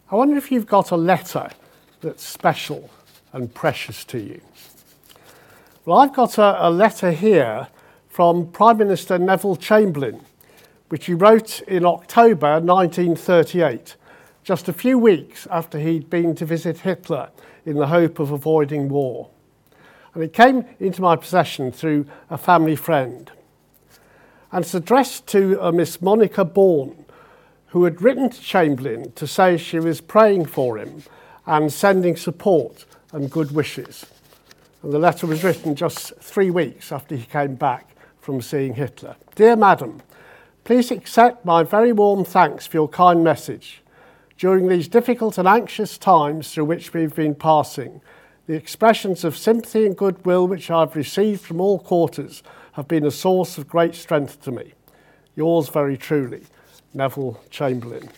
I wonder if you've got a letter that's special and precious to you. Well, I've got a letter here from Prime Minister Neville Chamberlain, which he wrote in October 1938, just a few weeks after he'd been to visit Hitler in the hope of avoiding war. And it came into my possession through a family friend. And it's addressed to a Miss Monica Bourne, who had written to Chamberlain to say she was praying for him and sending support and good wishes. And the letter was written just 3 weeks after he came back from seeing Hitler. Dear Madam, please accept my very warm thanks for your kind message. During these difficult and anxious times through which we've been passing, the expressions of sympathy and goodwill which I've received from all quarters have been a source of great strength to me. Yours very truly, Neville Chamberlain.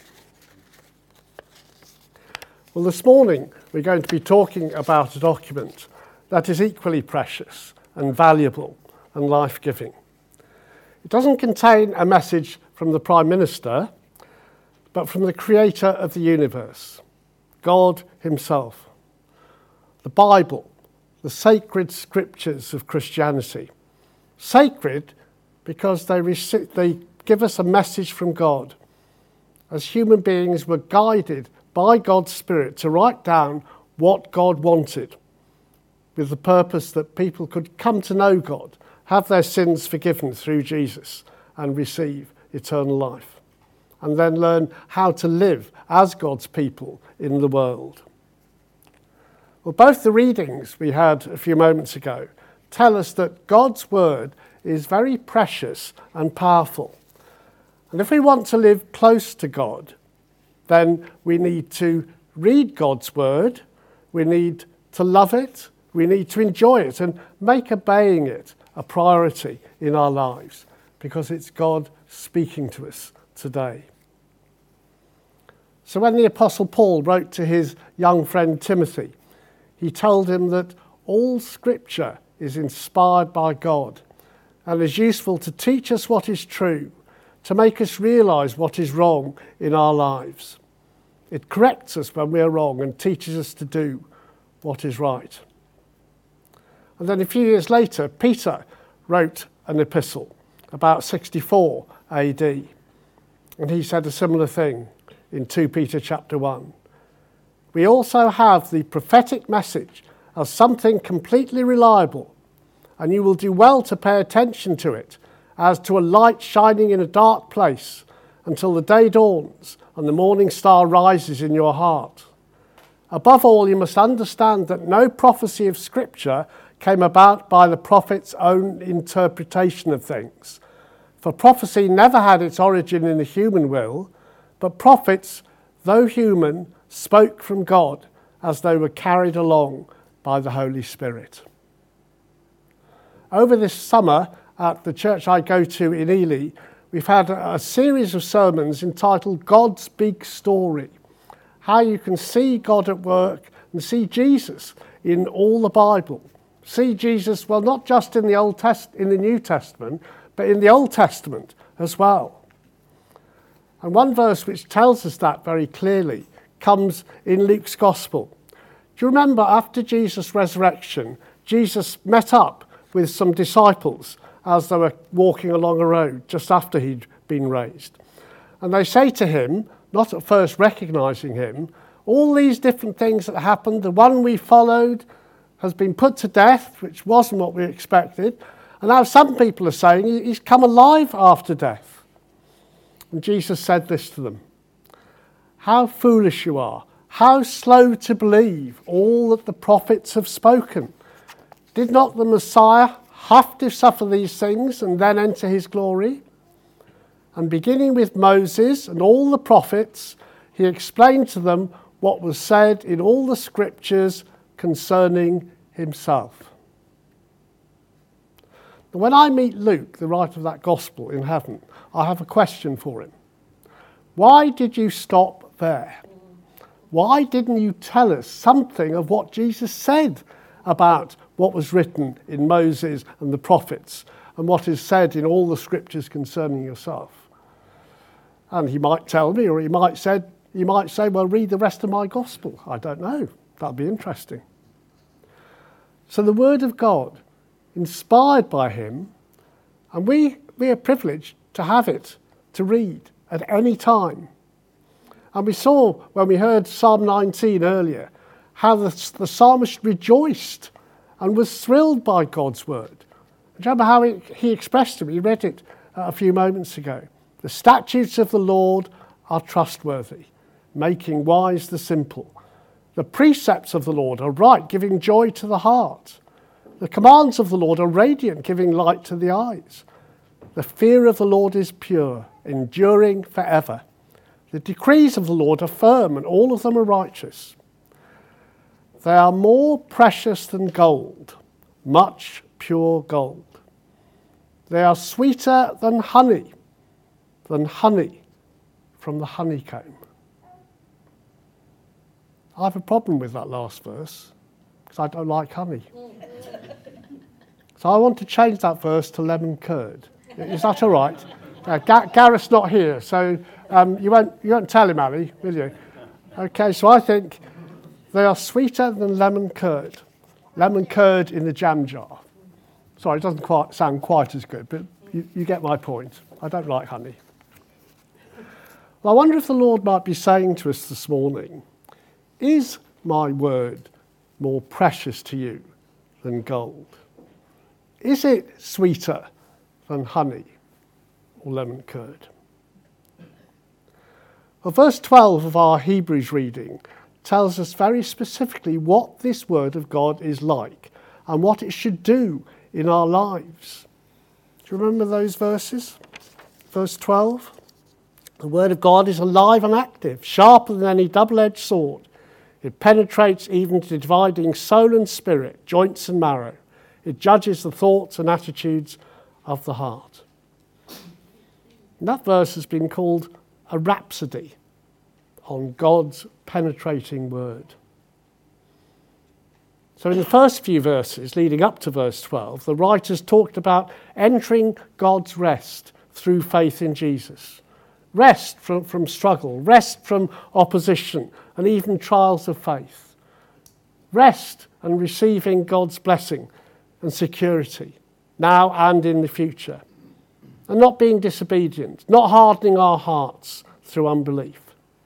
Well, this morning we're going to be talking about a document that is equally precious and valuable and life-giving. It doesn't contain a message from the Prime Minister, but from the Creator of the universe, God Himself. The Bible, the sacred scriptures of Christianity. Sacred because they give us a message from God. As human beings, we're guided by God's Spirit to write down what God wanted, with the purpose that people could come to know God, have their sins forgiven through Jesus, and receive eternal life, and then learn how to live as God's people in the world. Well, both the readings we had a few moments ago tell us that God's word is very precious and powerful. And if we want to live close to God, then we need to read God's word, we need to love it, we need to enjoy it and make obeying it a priority in our lives, because it's God speaking to us today. So when the Apostle Paul wrote to his young friend Timothy, he told him that all Scripture is inspired by God and is useful to teach us what is true, to make us realise what is wrong in our lives. It corrects us when we are wrong and teaches us to do what is right. And then a few years later, Peter wrote an epistle about 64 AD. And he said a similar thing in 2 Peter chapter 1. We also have the prophetic message as something completely reliable, and you will do well to pay attention to it as to a light shining in a dark place until the day dawns and the morning star rises in your heart. Above all, you must understand that no prophecy of Scripture came about by the prophet's own interpretation of things. For prophecy never had its origin in the human will, but prophets, though human, spoke from God as they were carried along by the Holy Spirit. Over this summer, at the church I go to in Ely, we've had a series of sermons entitled God's Big Story. How you can see God at work and see Jesus in all the Bible. See Jesus, well, not just in the New Testament, but in the Old Testament as well. And one verse which tells us that very clearly comes in Luke's Gospel. Do you remember after Jesus' resurrection, Jesus met up with some disciples as they were walking along a road just after he'd been raised. And they say to him, not at first recognising him, all these different things that happened, the one we followed has been put to death, which wasn't what we expected. And now some people are saying he's come alive after death. And Jesus said this to them. How foolish you are, how slow to believe all that the prophets have spoken. Did not the Messiah have to suffer these things and then enter his glory? And beginning with Moses and all the prophets, he explained to them what was said in all the scriptures concerning himself. When I meet Luke, the writer of that gospel in heaven, I have a question for him. Why did you stop there? Why didn't you tell us something of what Jesus said about what was written in Moses and the prophets and what is said in all the scriptures concerning yourself? And he might tell me, or he might You might say, well, read the rest of my gospel. I don't know. That'd be interesting. So the word of God, inspired by him, and we are privileged to have it to read at any time. And we saw when we heard Psalm 19 earlier how the psalmist rejoiced and was thrilled by God's word. Do you remember how he expressed it? We read it a few moments ago. The statutes of the Lord are trustworthy, making wise the simple. The precepts of the Lord are right, giving joy to the heart. The commands of the Lord are radiant, giving light to the eyes. The fear of the Lord is pure, enduring forever. The decrees of the Lord are firm, and all of them are righteous. They are more precious than gold, much pure gold. They are sweeter than honey from the honeycomb. I have a problem with that last verse, because I don't like honey. So I want to change that verse to lemon curd. Is that all right? Gareth's not here, so you won't tell him, Ali, will you? Okay, so I think they are sweeter than lemon curd in the jam jar. Sorry, it doesn't sound quite as good, but you get my point. I don't like honey. Well, I wonder if the Lord might be saying to us this morning, is my word more precious to you than gold? Is it sweeter than honey or lemon curd? Well, verse 12 of our Hebrews reading tells us very specifically what this word of God is like and what it should do in our lives. Do you remember those verses? Verse 12. The word of God is alive and active, sharper than any double-edged sword. It penetrates even to dividing soul and spirit, joints and marrow. It judges the thoughts and attitudes of the heart. And that verse has been called a rhapsody on God's penetrating word. So in the first few verses leading up to verse 12, the writers talked about entering God's rest through faith in Jesus. Rest from struggle, rest from opposition, and even trials of faith. Rest and receiving God's blessing and security, now and in the future. And not being disobedient, not hardening our hearts through unbelief.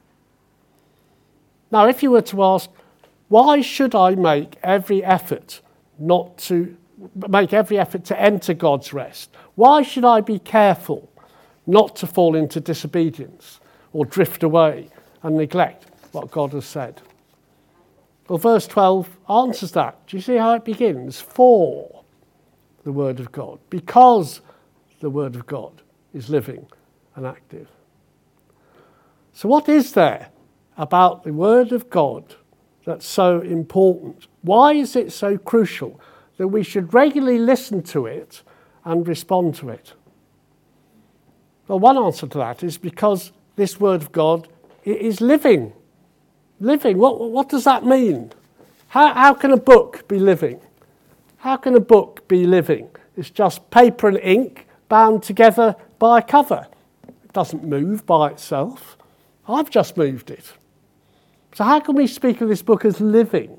Now, if you were to ask, why should I make every effort to enter God's rest? Why should I be careful not to fall into disobedience or drift away and neglect what God has said? Well, verse 12 answers that. Do you see how it begins? For the word of God, because the word of God is living and active. So what is there about the word of God that's so important? Why is it so crucial that we should regularly listen to it and respond to it? Well, one answer to that is because this word of God is living. Living, what does that mean? How can a book be living? How can a book be living? It's just paper and ink bound together by a cover. It doesn't move by itself. I've just moved it. So how can we speak of this book as living?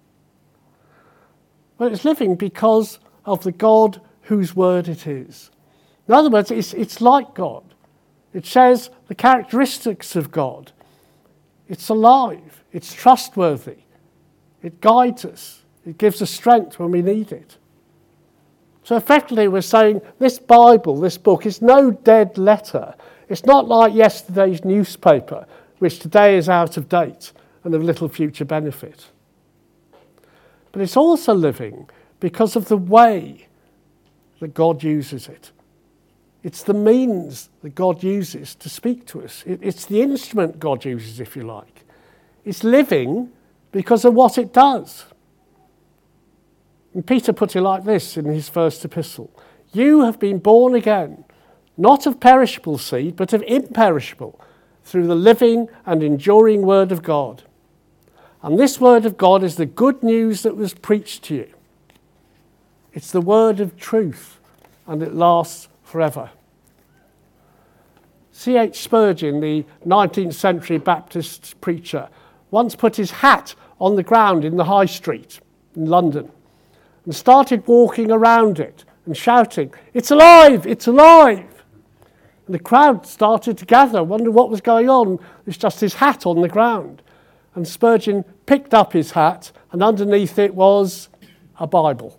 Well, it's living because of the God whose word it is. In other words, it's like God. It shares the characteristics of God. It's alive. It's trustworthy. It guides us. It gives us strength when we need it. So effectively we're saying this Bible, this book, is no dead letter. It's not like yesterday's newspaper, which today is out of date and of little future benefit. But it's also living because of the way that God uses it. It's the means that God uses to speak to us. It's the instrument God uses, if you like. It's living because of what it does. And Peter put it like this in his first epistle. You have been born again, not of perishable seed, but of imperishable, through the living and enduring word of God. And this word of God is the good news that was preached to you. It's the word of truth, and it lasts forever. C.H. Spurgeon, the 19th century Baptist preacher, once put his hat on the ground in the High Street in London and started walking around it and shouting, "It's alive! It's alive!" And the crowd started to gather, wonder what was going on. It's just his hat on the ground. And Spurgeon picked up his hat, and underneath it was a Bible.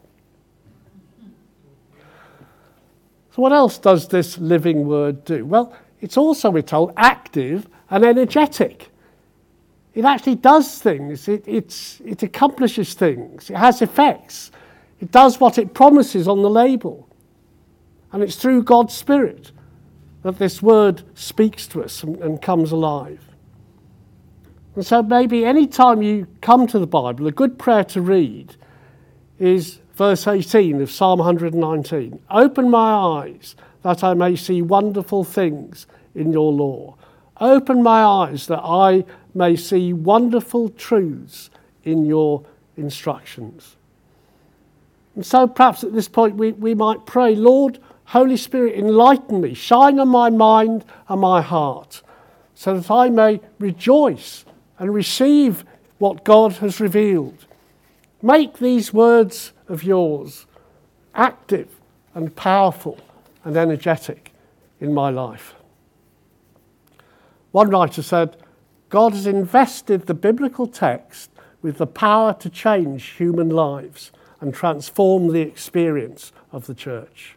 So what else does this living word do? Well, it's also, we're told, active and energetic. It actually does things. It accomplishes things. It has effects. It does what it promises on the label. And it's through God's Spirit that this word speaks to us and comes alive. And so maybe any time you come to the Bible, a good prayer to read is verse 18 of Psalm 119. "Open my eyes that I may see wonderful things in your law. Open my eyes that I may see wonderful truths in your instructions." And so perhaps at this point we might pray, "Lord, Holy Spirit, enlighten me, shine on my mind and my heart, so that I may rejoice and receive what God has revealed. Make these words of yours active and powerful and energetic in my life." One writer said, "God has invested the biblical text with the power to change human lives and transform the experience of the church."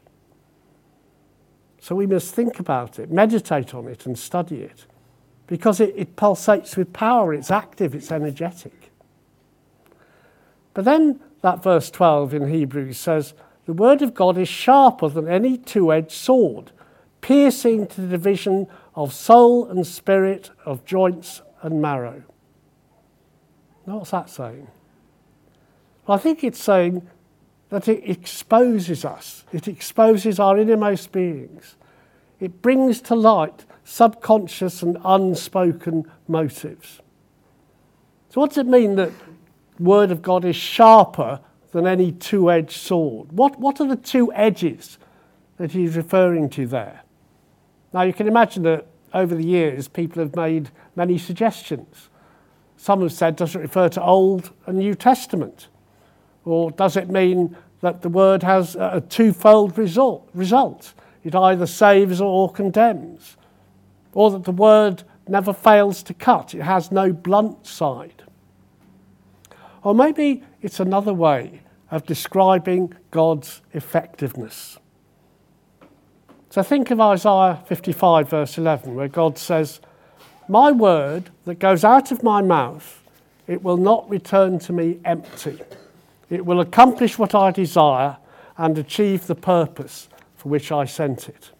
So we must think about it, meditate on it and study it, because it pulsates with power, it's active, it's energetic. But then that verse 12 in Hebrews says, "The word of God is sharper than any two-edged sword, piercing to the division of soul and spirit, of joints and marrow." Now, what's that saying? Well, I think it's saying that it exposes us. It exposes our innermost beings. It brings to light subconscious and unspoken motives. So what does it mean that the word of God is sharper than any two-edged sword? What are the two edges that he's referring to there? Now, you can imagine that over the years, people have made many suggestions. Some have said, does it refer to Old and New Testament? Or does it mean that the word has a twofold result? It either saves or condemns. Or that the word never fails to cut. It has no blunt side. Or maybe it's another way of describing God's effectiveness. So think of Isaiah 55 verse 11, where God says, "My word that goes out of my mouth, it will not return to me empty. It will accomplish what I desire and achieve the purpose for which I sent it."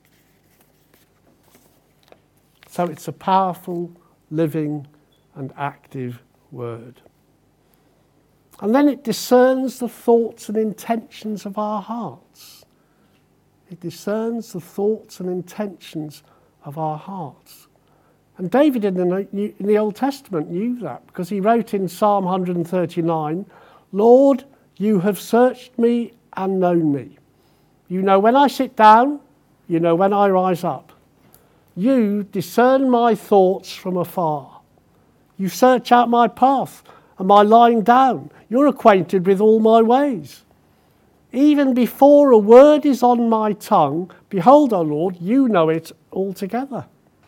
So it's a powerful, living and active word. And then it discerns the thoughts and intentions of our hearts. It discerns the thoughts and intentions of our hearts. And David in the Old Testament knew that, because he wrote in Psalm 139, "Lord, you have searched me and known me. You know when I sit down, you know when I rise up. You discern my thoughts from afar. You search out my path and my lying down. You're acquainted with all my ways. Even before a word is on my tongue, behold, O Lord, you know it altogether."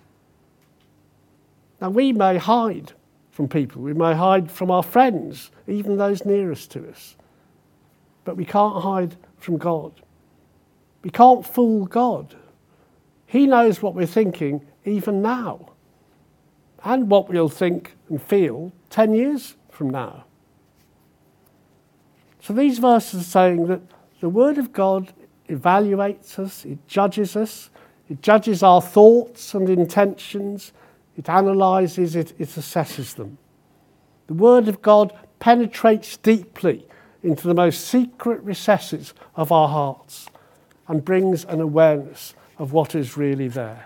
Now, we may hide from people. We may hide from our friends, even those nearest to us. But we can't hide from God. We can't fool God. He knows what we're thinking even now, and what we'll think and feel 10 years from now. So these verses are saying that the Word of God evaluates us, it judges our thoughts and intentions, it analyses, it assesses them. The Word of God penetrates deeply into the most secret recesses of our hearts and brings an awareness of what is really there.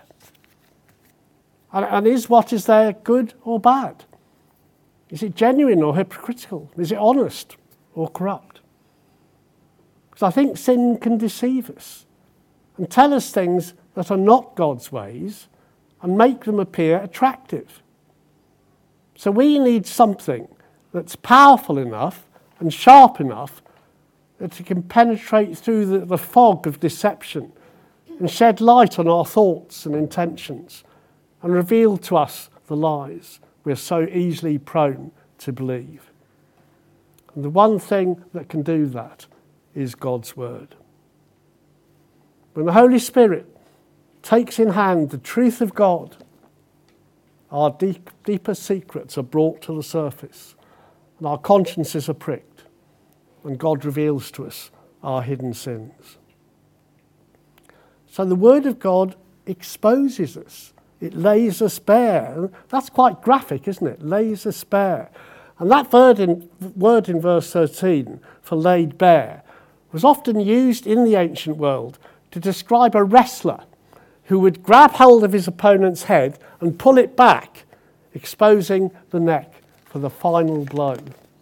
And is what is there good or bad? Is it genuine or hypocritical? Is it honest or corrupt? Because I think sin can deceive us and tell us things that are not God's ways and make them appear attractive. So we need something that's powerful enough and sharp enough that it can penetrate through the fog of deception and shed light on our thoughts and intentions and reveal to us the lies we're so easily prone to believe. And the one thing that can do that is God's word. When the Holy Spirit takes in hand the truth of God, our deeper secrets are brought to the surface and our consciences are pricked, and God reveals to us our hidden sins. So the Word of God exposes us. It lays us bare. That's quite graphic, isn't it? Lays us bare. And that word in verse 13, for laid bare, was often used in the ancient world to describe a wrestler who would grab hold of his opponent's head and pull it back, exposing the neck for the final blow.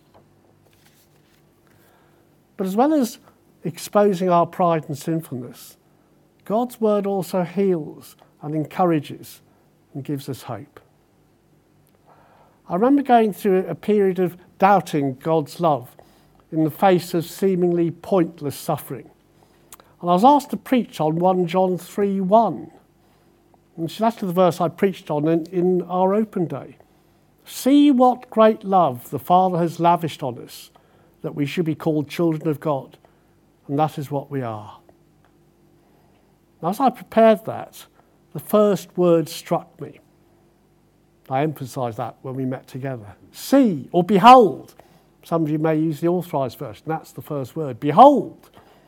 But as well as exposing our pride and sinfulness, God's word also heals and encourages and gives us hope. I remember going through a period of doubting God's love in the face of seemingly pointless suffering. And I was asked to preach on 1 John 3:1. And that's the verse I preached on in our open day. See what great love the Father has lavished on us, that we should be called children of God. And that is what we are. Now, as I prepared that, the first word struck me. I emphasised that when we met together. See, or behold. Some of you may use the authorised version. That's the first word. Behold.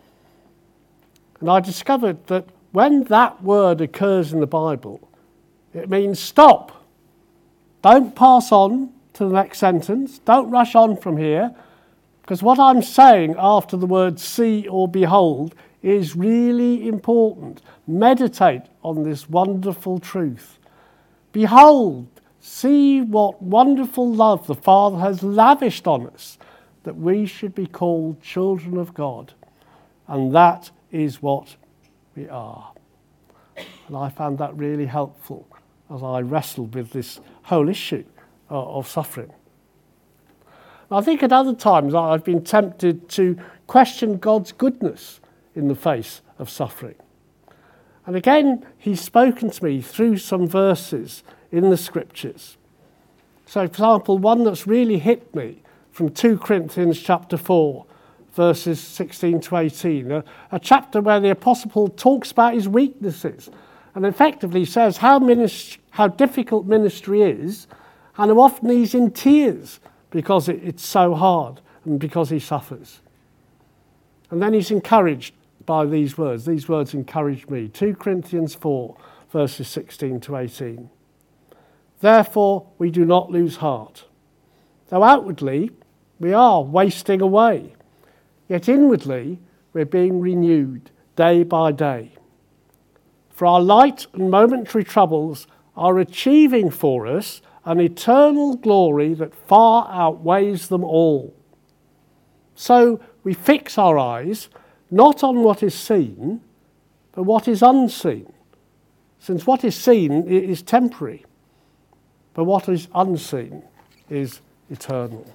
And I discovered that when that word occurs in the Bible, it means stop. Don't pass on to the next sentence. Don't rush on from here. Because what I'm saying after the word see or behold is really important. Meditate on this wonderful truth. Behold, see what wonderful love the Father has lavished on us, that we should be called children of God. And that is what we are. And I found that really helpful as I wrestled with this whole issue of suffering. I think at other times I've been tempted to question God's goodness in the face of suffering. And again, he's spoken to me through some verses in the scriptures. So, for example, one that's really hit me from 2 Corinthians chapter 4, verses 16 to 18, a chapter where the Apostle Paul talks about his weaknesses and effectively says how difficult ministry is, and how often he's in tears because it's so hard and because he suffers. And then he's encouraged by these words. These words encouraged me. 2 Corinthians 4, verses 16 to 18. Therefore, we do not lose heart. Though outwardly we are wasting away, yet inwardly we're being renewed day by day. For our light and momentary troubles are achieving for us an eternal glory that far outweighs them all. So we fix our eyes not on what is seen, but what is unseen, since what is seen is temporary, but what is unseen is eternal.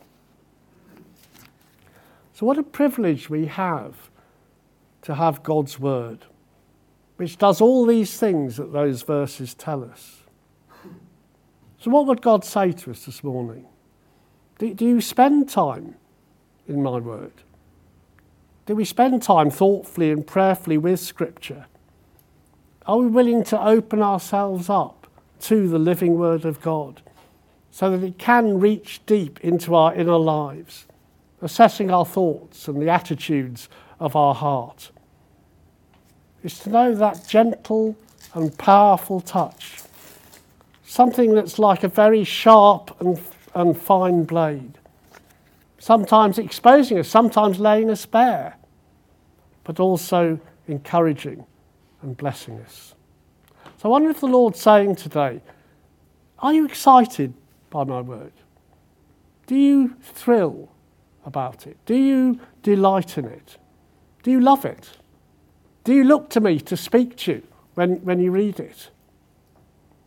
So what a privilege we have to have God's word, which does all these things that those verses tell us. So what would God say to us this morning? Do you spend time in my word? Do we spend time thoughtfully and prayerfully with Scripture? Are we willing to open ourselves up to the living word of God so that it can reach deep into our inner lives, assessing our thoughts and the attitudes of our heart? It's to know that gentle and powerful touch, something that's like a very sharp and fine blade, sometimes exposing us, sometimes laying us bare, but also encouraging and blessing us. So I wonder if the Lord's saying today, are you excited by my word? Do you thrill about it? Do you delight in it? Do you love it? Do you look to me to speak to you when you read it?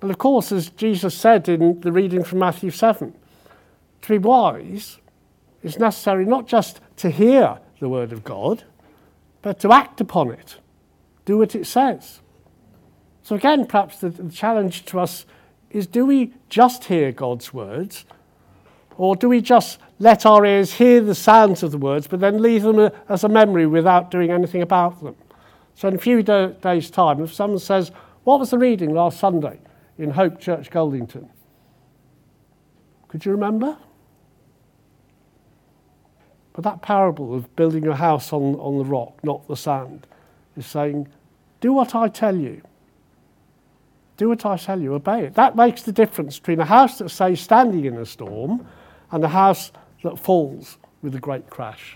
But of course, as Jesus said in the reading from Matthew 7, to be wise is necessary not just to hear the word of God, but to act upon it, do what it says. So again, perhaps the challenge to us is, do we just hear God's words, or do we just let our ears hear the sounds of the words, but then leave them as a memory without doing anything about them? So in a few days' time, if someone says, what was the reading last Sunday in Hope Church Goldington? Could you remember? But that parable of building your house on the rock, not the sand, is saying, do what I tell you. Do what I tell you, obey it. That makes the difference between a house that stays standing in a storm and a house that falls with a great crash.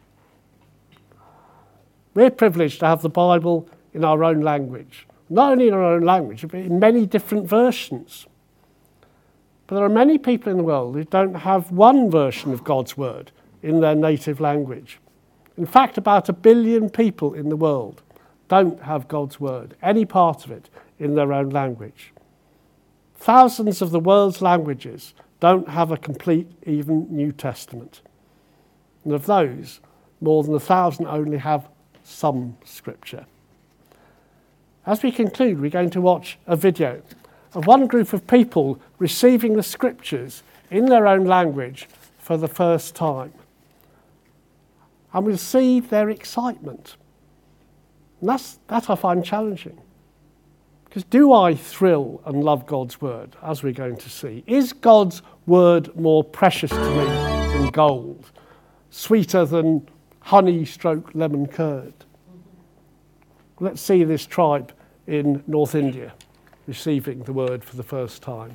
We're privileged to have the Bible in our own language. Not only in our own language, but in many different versions. But there are many people in the world who don't have one version of God's word in their native language. In fact, about 1 billion people in the world don't have God's word, any part of it, in their own language. Thousands of the world's languages don't have a complete, even New Testament. And of those, more than 1,000 only have some scripture. As we conclude, we're going to watch a video of one group of people receiving the scriptures in their own language for the first time. And we'll see their excitement. And that I find challenging. Because do I thrill and love God's word, as we're going to see? Is God's word more precious to me than gold? Sweeter than honey/lemon curd? Let's see this tribe in North India receiving the word for the first time.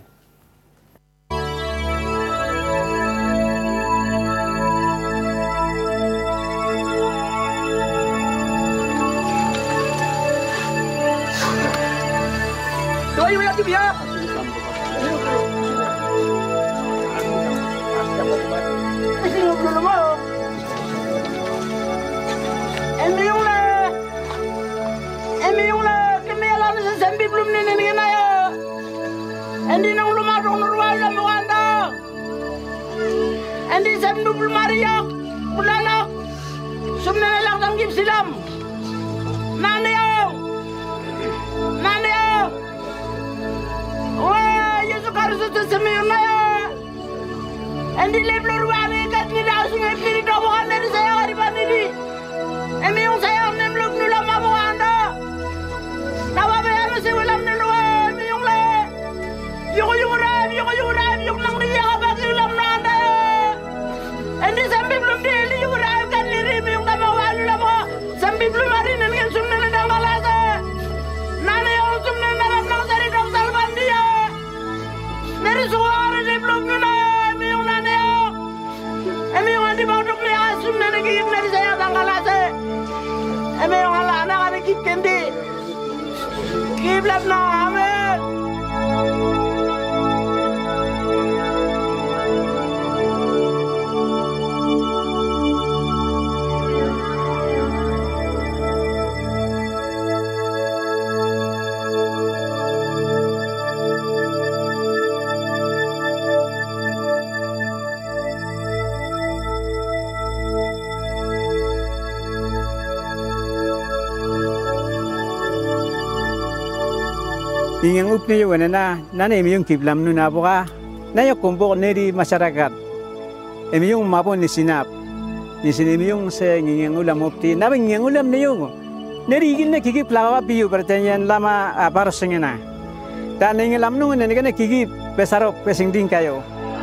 Ingang upni yo na emiyong kiblam nu na boka na yo kumpok neri masyarakat emiyong mapo ni sinap ni sinemiyong se ngingang ulam upti na ngingang ulam na yo neri igin na kikip lawa piyo pertanyaan lama para sengena dan ngingalam nu na kana kikip pesarop pesingding kayo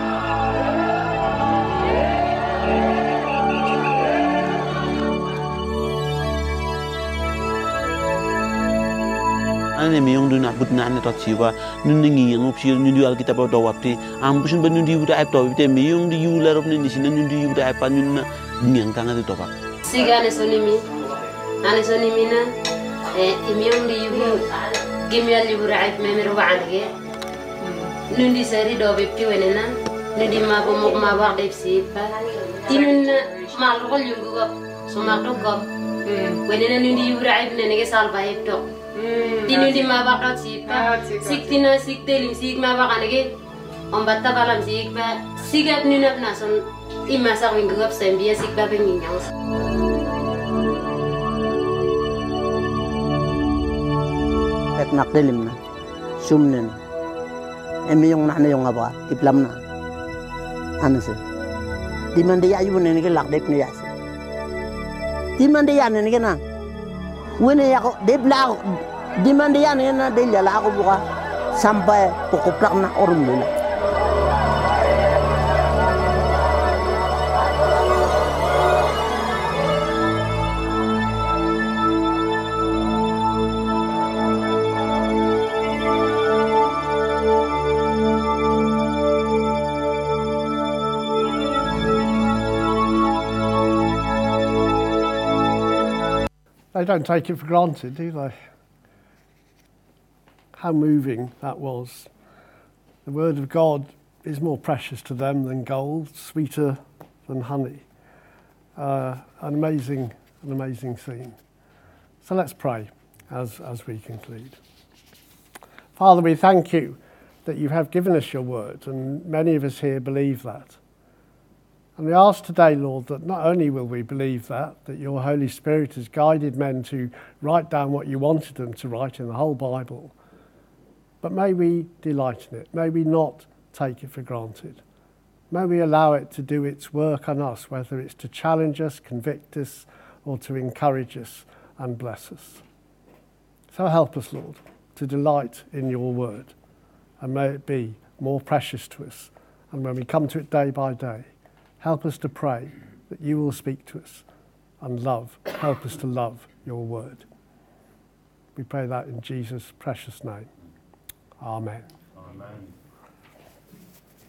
ane meyong du na but na ne tot siwa nun ngi yang op sir nun du alkitab do wapti ambusun ban nun di wuta ayp to te meyong di yula rop ni sin nun di wuta ayp nun na ngi tanga di topa sigane sonimi ane sonimi na meyong di yubu gemya li bura ayp me ro baange nun di sari do be pi wenena nun di ma bo mo ma ba de si pa tinun mal rol yungu go so ma do go wenena nun di yubura ayp ne ne sal ba ayp to Dinu di mabaka sipa. Siktina siktelim sik mabaka nage. Ombata balam sikpa. Sigap ninap nason imasa winggup sembia sikpa penginyang. Nak dilim na, sumnen, yung na yung apa, iplam na, ano sih? Di man dia ayu nene ke lak dep ni yas. Di man dia nene ke na, wene ako dep la, di man dia nene na del la ako buka sampai pokok na orum dulu. They don't take it for granted, do they? How moving that was. The word of God is more precious to them than gold, sweeter than honey. An amazing scene. So let's pray as we conclude. Father, we thank you that you have given us your word, and many of us here believe that. And we ask today, Lord, that not only will we believe that your Holy Spirit has guided men to write down what you wanted them to write in the whole Bible, but may we delight in it. May we not take it for granted. May we allow it to do its work on us, whether it's to challenge us, convict us, or to encourage us and bless us. So help us, Lord, to delight in your word, and may it be more precious to us. And when we come to it day by day, help us to pray that you will speak to us and help us to love your word. We pray that in Jesus' precious name. Amen. Amen.